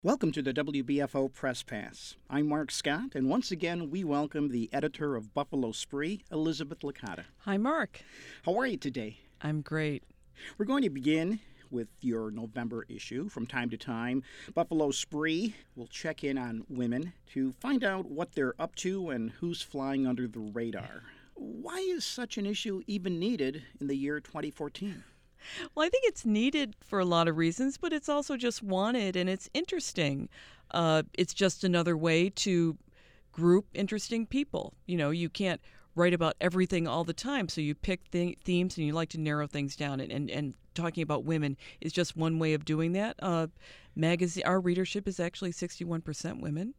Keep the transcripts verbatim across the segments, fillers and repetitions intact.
Welcome to the W B F O Press Pass. I'm Mark Scott, and once again we welcome the editor of Buffalo Spree, Elizabeth Licata. Hi, Mark. How are you today? I'm great. We're going to begin with your November issue. From time to time, Buffalo Spree will check in on women to find out what they're up to and who's flying under the radar. Why is such an issue even needed in the year twenty fourteen? Well, I think it's needed for a lot of reasons, but it's also just wanted, and it's interesting. Uh, it's just another way to group interesting people. You know, you can't write about everything all the time, so you pick th- themes and you like to narrow things down, and, and, and talking about women is just one way of doing that. Uh, magazine, our readership is actually sixty-one percent women.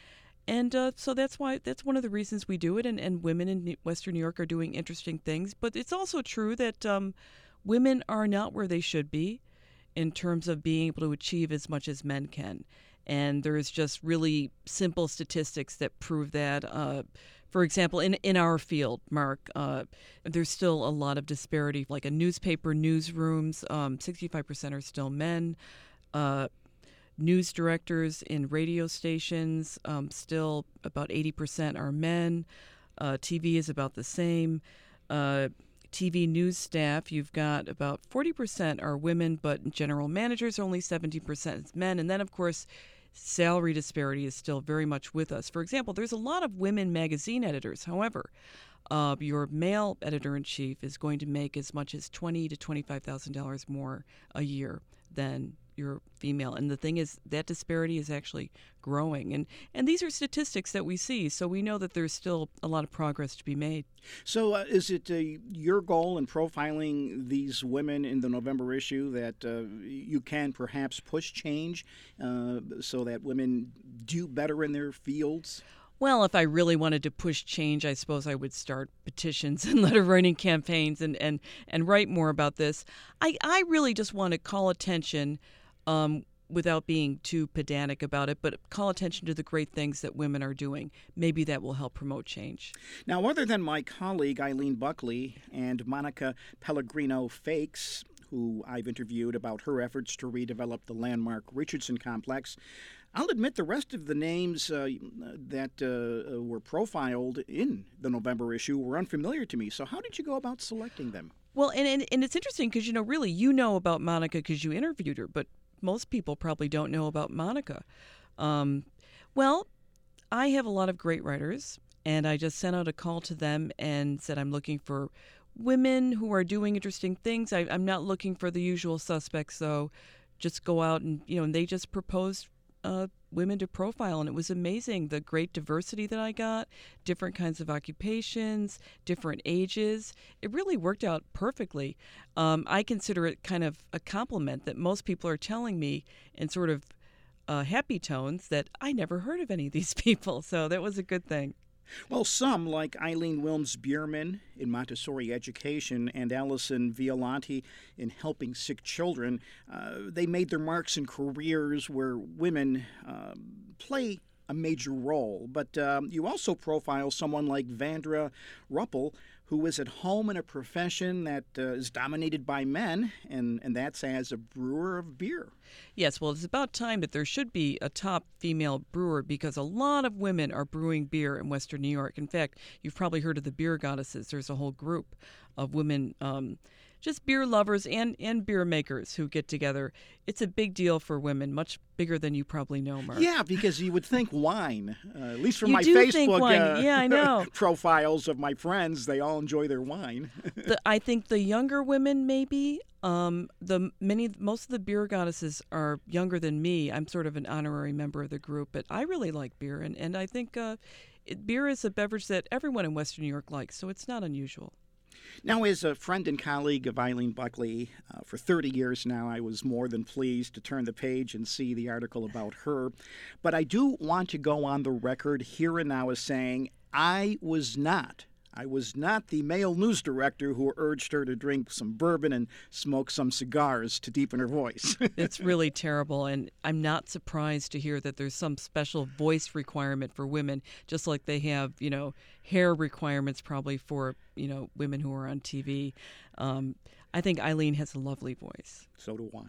And uh, so that's why that's one of the reasons we do it, and, and women in Western New York are doing interesting things. But it's also true that um, women are not where they should be in terms of being able to achieve as much as men can. And there's just really simple statistics that prove that. Uh, for example, in, in our field, Mark, uh, there's still a lot of disparity. Like in newspaper newsrooms, um, sixty-five percent are still men. Uh, news directors in radio stations, um, still about eighty percent are men. Uh, T V is about the same. Uh, T V news staff, you've got about forty percent are women, but general managers, only seventy percent men. And then, of course, salary disparity is still very much with us. For example, there's a lot of women magazine editors. However, uh, your male editor-in-chief is going to make as much as twenty thousand dollars to twenty-five thousand dollars more a year than your female. And the thing is, that disparity is actually growing. And and these are statistics that we see, so we know that there's still a lot of progress to be made. So uh, is it uh, your goal in profiling these women in the November issue that uh, you can perhaps push change uh, so that women do better in their fields? Well, if I really wanted to push change, I suppose I would start petitions and letter writing campaigns and, and, and write more about this. I, I really just want to call attention um, without being too pedantic about it, but call attention to the great things that women are doing. Maybe that will help promote change. Now, other than my colleague Eileen Buckley and Monica Pellegrino Fakes, who I've interviewed about her efforts to redevelop the landmark Richardson complex, I'll admit the rest of the names uh, that uh, were profiled in the November issue were unfamiliar to me. So how did you go about selecting them? Well, and, and, and it's interesting because, you know, really, you know about Monica because you interviewed her, but most people probably don't know about Monica. Um, well, I have a lot of great writers, and I just sent out a call to them and said I'm looking for women who are doing interesting things. I, I'm not looking for the usual suspects, though. Just go out and, you know, and they just proposed uh, women to profile, and it was amazing, the great diversity that I got, different kinds of occupations, different ages. It really worked out perfectly. Um, I consider it kind of a compliment that most people are telling me in sort of uh, happy tones that I never heard of any of these people, so that was a good thing. Well, some, like Eileen Wilms-Bierman in Montessori Education and Allison Violanti in Helping Sick Children, uh, they made their marks in careers where women uh, play a major role. But um, you also profile someone like Vandra Ruppel, who is at home in a profession that uh, is dominated by men, and, and that's as a brewer of beer. Yes, well, it's about time that there should be a top female brewer because a lot of women are brewing beer in Western New York. In fact, you've probably heard of the Beer Goddesses. There's a whole group of women, um, just beer lovers and, and beer makers who get together. It's a big deal for women, much bigger than you probably know, Mark. Yeah, because you would think wine, uh, at least from you my do Facebook think wine. Uh, yeah, I know. profiles of my friends, they all enjoy their wine. the, I think the younger women, maybe. Um, the many, most of the Beer Goddesses are younger than me. I'm sort of an honorary member of the group, but I really like beer, and, and I think uh, it, beer is a beverage that everyone in Western New York likes, so it's not unusual. Now, as a friend and colleague of Eileen Buckley uh, for thirty years now, I was more than pleased to turn the page and see the article about her. But I do want to go on the record here and now as saying I was not I was not the male news director who urged her to drink some bourbon and smoke some cigars to deepen her voice. It's really terrible, and I'm not surprised to hear that there's some special voice requirement for women, just like they have, you know, hair requirements probably for, you know, women who are on T V. Um, I think Eileen has a lovely voice. So do I.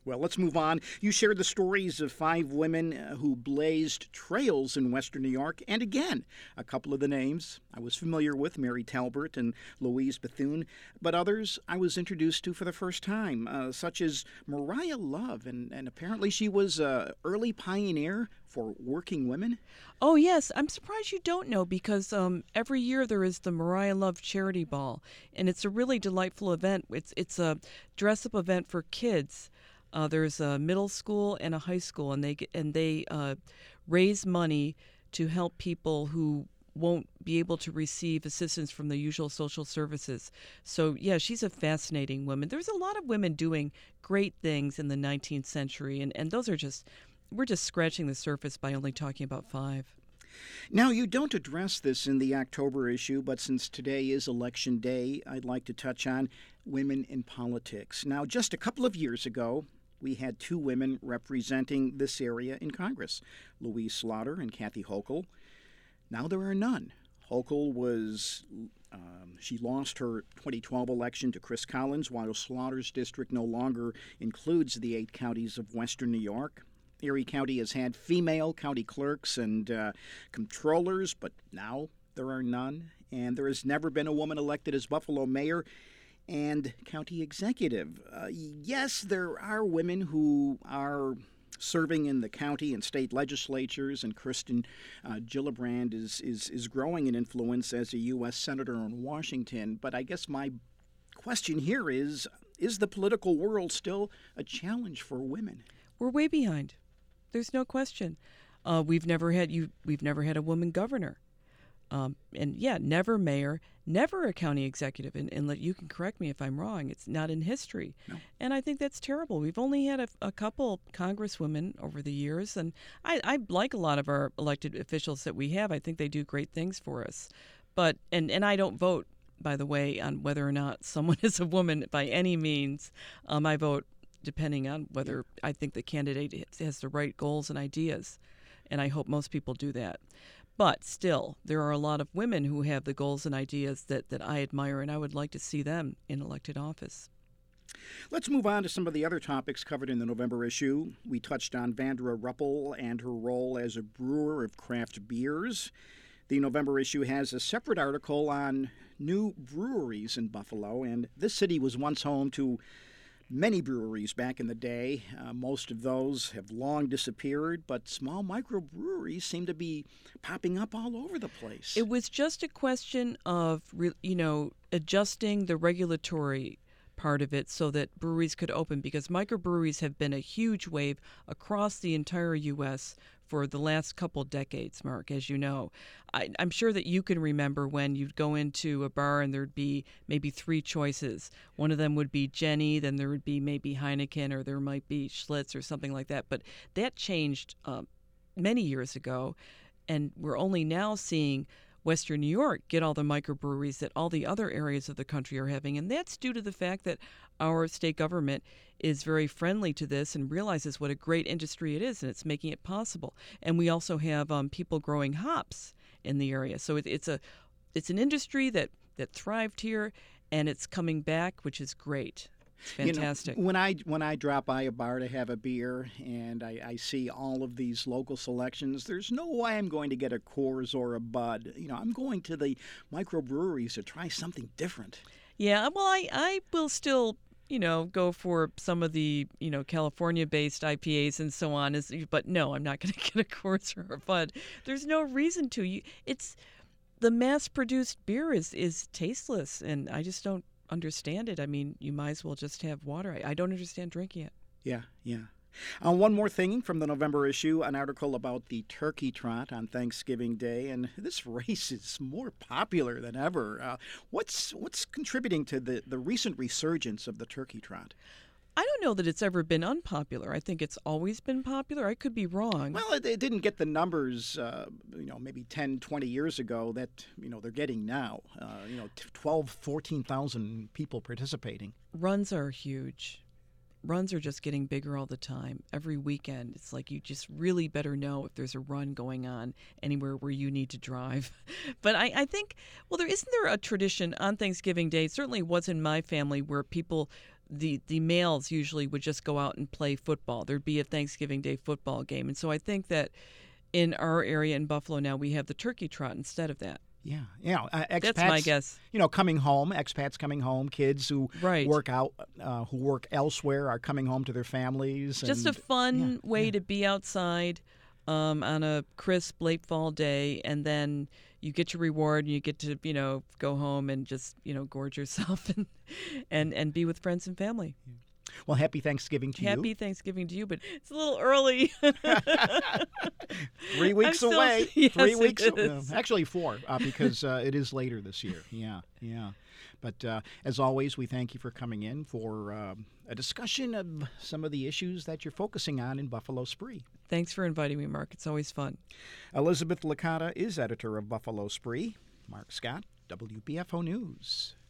Well, let's move on. You shared the stories of five women uh, who blazed trails in Western New York. And again, a couple of the names I was familiar with, Mary Talbert and Louise Bethune, but others I was introduced to for the first time, uh, such as Mariah Love. And, and apparently she was an early pioneer for working women. Oh, yes. I'm surprised you don't know because um, every year there is the Mariah Love Charity Ball, and it's a really delightful event. It's, it's a dress-up event for kids. Uh, there's a middle school and a high school, and they get, and they uh, raise money to help people who won't be able to receive assistance from the usual social services. So, yeah, she's a fascinating woman. There's a lot of women doing great things in the nineteenth century, and, and those are just, we're just scratching the surface by only talking about five. Now, you don't address this in the October issue, but since today is Election Day, I'd like to touch on women in politics. Now, just a couple of years ago, we had two women representing this area in Congress, Louise Slaughter and Kathy Hochul. Now there are none. Hochul was, um, she lost her twenty twelve election to Chris Collins, while Slaughter's district no longer includes the eight counties of Western New York. Erie County has had female county clerks and uh, controllers, but now there are none. And there has never been a woman elected as Buffalo mayor and county executive. Uh, yes, there are women who are serving in the county and state legislatures, and Kirsten uh, Gillibrand is, is, is growing in influence as a U S senator in Washington. But I guess my question here is, is the political world still a challenge for women? We're way behind. There's no question. Uh, we've never had you. We've never had a woman governor. Um, and yeah, never mayor, never a county executive. And, and let, you can correct me if I'm wrong. It's not in history. No. And I think that's terrible. We've only had a, a couple congresswomen over the years. And I, I like a lot of our elected officials that we have. I think they do great things for us. But, and, and I don't vote, by the way, on whether or not someone is a woman by any means. Um, I vote depending on whether I think the candidate has the right goals and ideas. And I hope most people do that. But still, there are a lot of women who have the goals and ideas that, that I admire, and I would like to see them in elected office. Let's move on to some of the other topics covered in the November issue. We touched on Vandra Ruppel and her role as a brewer of craft beers. The November issue has a separate article on new breweries in Buffalo, and this city was once home to many breweries back in the day. Uh, most of those have long disappeared, but small microbreweries seem to be popping up all over the place. It was just a question of, you know, adjusting the regulatory part of it so that breweries could open, because microbreweries have been a huge wave across the entire U S for the last couple decades, Mark, as you know. I, I'm sure that you can remember when you'd go into a bar and there'd be maybe three choices. One of them would be Jenny, then there would be maybe Heineken, or there might be Schlitz or something like that. But that changed um, many years ago, and we're only now seeing Western New York get all the microbreweries that all the other areas of the country are having. And that's due to the fact that our state government is very friendly to this and realizes what a great industry it is, and it's making it possible. And we also have um, people growing hops in the area. So it, it's a it's an industry that, that thrived here, and it's coming back, which is great. It's fantastic. You know, when I when I drop by a bar to have a beer and I, I see all of these local selections, there's no way I'm going to get a Coors or a Bud. You know, I'm going to the microbreweries to try something different. Yeah, well, I, I will still, you know, go for some of the, you know, California-based I P As and so on. Is but no, I'm not going to get a Coors or a Bud. There's no reason to. You, it's the mass-produced beer is is tasteless, and I just don't understand it. I mean, you might as well just have water. I, I don't understand drinking it. Yeah, yeah. Uh, one more thing from the November issue, an article about the turkey trot on Thanksgiving Day, and this race is more popular than ever. Uh, what's what's contributing to the, the recent resurgence of the turkey trot? I don't know that it's ever been unpopular. I think it's always been popular. I could be wrong. Well, it, it didn't get the numbers, uh, you know, maybe ten, twenty years ago that, you know, they're getting now. Uh, you know, twelve, fourteen thousand people participating. Runs are huge. Runs are just getting bigger all the time. Every weekend, it's like you just really better know if there's a run going on anywhere where you need to drive. But I, I think, well, there isn't there a tradition on Thanksgiving Day, it certainly was in my family, where people, the the males usually would just go out and play football. There'd be a Thanksgiving Day football game, and so I think that in our area in Buffalo now we have the turkey trot instead of that. Yeah, yeah. Uh, expats, That's my guess. You know, coming home, expats coming home, kids who Right. work out, uh, who work elsewhere, are coming home to their families. Just and, a fun yeah, way yeah. to be outside um, on a crisp late fall day, and then you get your reward, and you get to you know go home and just you know gorge yourself and and and be with friends and family. Well, happy Thanksgiving to Happy you. Thanksgiving to you, but it's a little early. Three weeks still- away. Yes, Three it weeks. is. uh, actually, four, uh, because uh, it is later this year. Yeah, yeah. But uh, as always, we thank you for coming in for um, a discussion of some of the issues that you're focusing on in Buffalo Spree. Thanks for inviting me, Mark. It's always fun. Elizabeth Licata is editor of Buffalo Spree. Mark Scott, W P F O News.